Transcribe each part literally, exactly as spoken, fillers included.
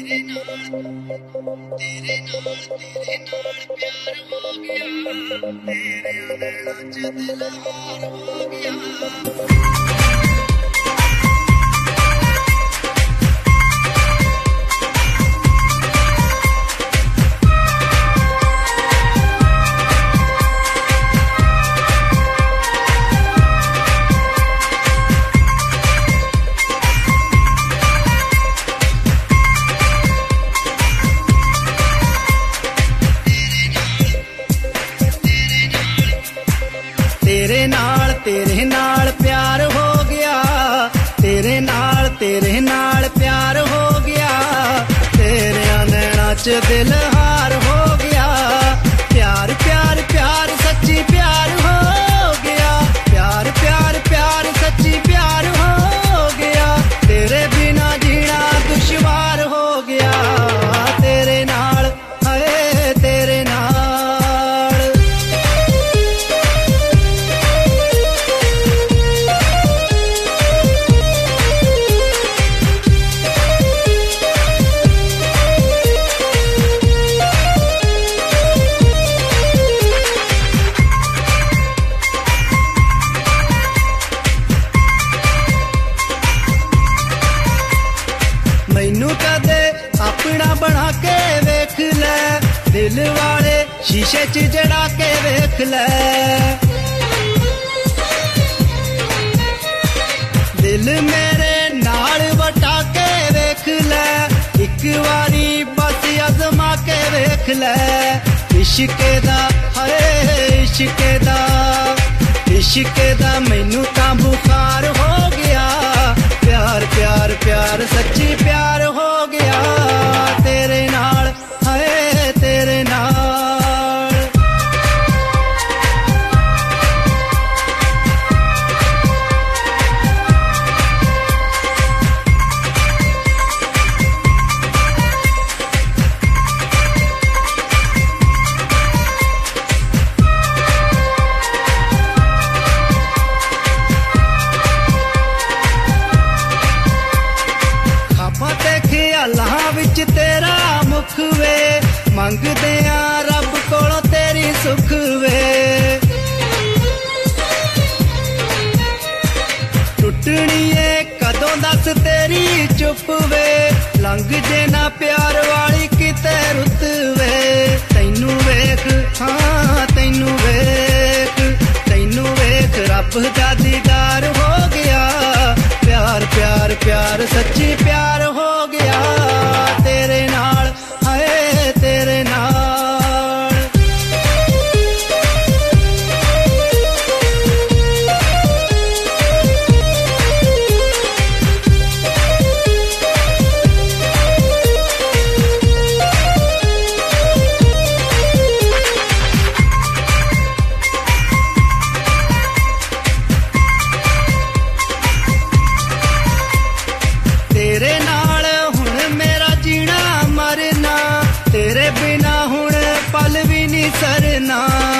तेरे नाल तेरे नाल तेरे नाल प्यार हो गया, तेरे नैना च दिल हार हो गया। तेरे नाल तेरे नाल प्यार हो गया, तेरे नाल तेरे नाल प्यार हो गया, तेरे नैना च दिल हार हो गया। प्यार प्यार प्यार सच्ची प्यार हो गया, प्यार प्यार प्यार सच्ची प्यार हो गया, तेरे बिना जीना दुश्वार हो गया। तेरे नाल हाय तेरे नाल मैनू कदे अपना बना के वेख ले, दिल वाले शीशे च जड़ा के वेख ले। दिल मेरे नाल वटा के वेख ले, एक बारी बस अजमा के वेख ले। इश्के दा हाय इश्के दा इश्के दा मैनू तां बुखार हो गया। प्यार प्यार प्यार सच्ची प्यार हो गया, तेरे नाल हाय तेरे नाल। ख्यालां विच तेरा मुख वे, मंगदे आ रब कोलों तेरी सुख वे। टुटनी है कदों दस तेरी चुप वे, लंघ जे ना प्यार वाली किते रुत वे। तैनू वेख हाँ तैनू वेख तैनू वेख रब दा दीदार हो गया। प्यार प्यार प्यार सच्ची प्यार हो गया, तेरे नाल हाय तेरे नाल। तेरे नाल हुण मेरा जीना मरना, तेरे बिना हुण पल भी नहीं सरना।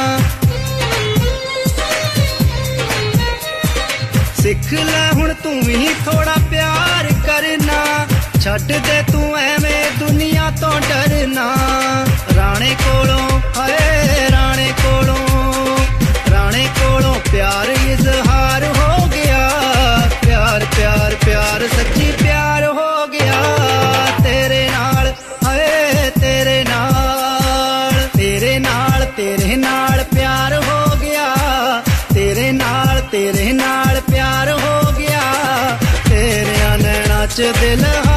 सिख ले हुण तू ही थोड़ा प्यार करना, छड्ड दे तू एवें दुनिया तो डरना। राणे कोलों हाय राणे कोलों राणे कोलों प्यार इजहार हो गया। प्यार प्यार प्यार सच्ची प्यार हो गया, तेरे नाल हाय तेरे नाल। तेरे नाल तेरे नाल प्यार हो गया, तेरे नाल तेरे नाल प्यार हो गया, तेरे नैना च दिल